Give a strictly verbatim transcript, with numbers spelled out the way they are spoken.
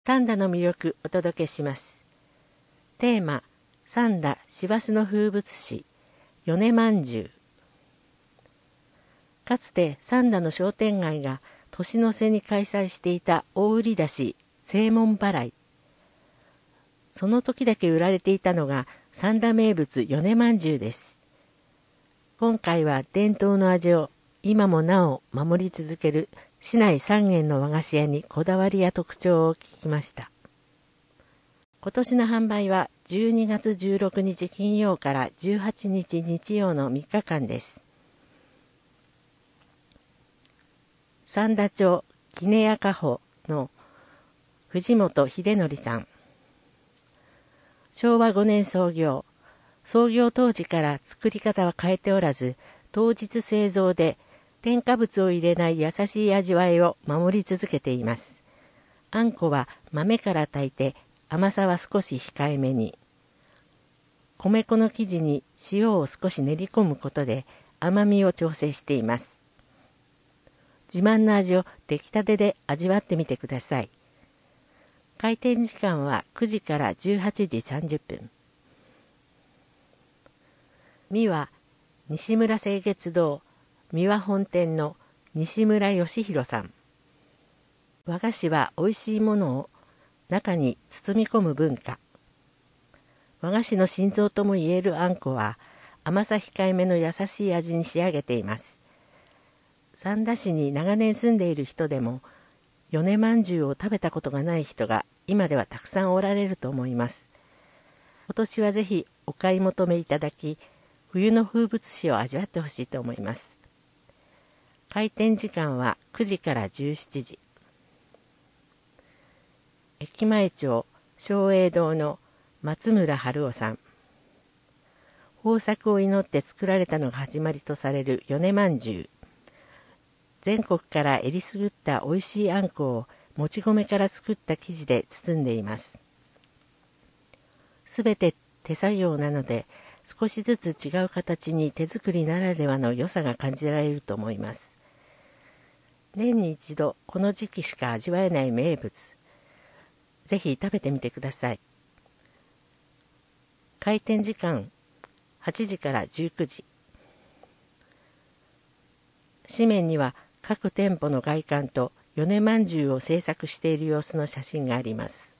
三田の魅力お届けします。テーマ、三田師走の風物詩、米まんじゅう。かつて三田の商店街が年の瀬に開催していた大売り出し、正門払い。その時だけ売られていたのが三田名物米まんじゅうです。今回は伝統の味を今もなお守り続ける市内さん軒の和菓子屋にこだわりや特徴を聞きました。今年の販売はじゅうにがつじゅうろくにち金曜からじゅうはちにち日曜のみっかかんです。三田町杵屋家宝の藤本秀則さん。しょうわごねん創業。創業当時から作り方は変えておらず、当日製造で添加物を入れない優しい味わいを守り続けています。あんこは豆から炊いて甘さは少し控えめに。米粉の生地に塩を少し練り込むことで甘みを調整しています。自慢の味を出来たてで味わってみてください。開店時間はくじからじゅうはちじさんじゅっぷん。みは西村清月堂三輪本店の西村義弘さん。和菓子は美味しいものを中に包み込む文化。和菓子の心臓ともいえるあんこは甘さ控えめの優しい味に仕上げています。三田市に長年住んでいる人でも米まんじゅうを食べたことがない人が今ではたくさんおられると思います。今年はぜひお買い求めいただき、冬の風物詩を味わってほしいと思います。開店時間はくじからじゅうしちじ。駅前町松栄堂の松村春夫さん。豊作を祈って作られたのが始まりとされる米まんじゅう。全国からえりすぐった美味しいあんこをもち米から作った生地で包んでいます。すべて手作業なので少しずつ違う形に手作りならではの良さが感じられると思います。年に一度この時期しか味わえない名物。ぜひ食べてみてください。開店時間はちじからじゅうくじ。紙面には各店舗の外観と米まんじゅうを制作している様子の写真があります。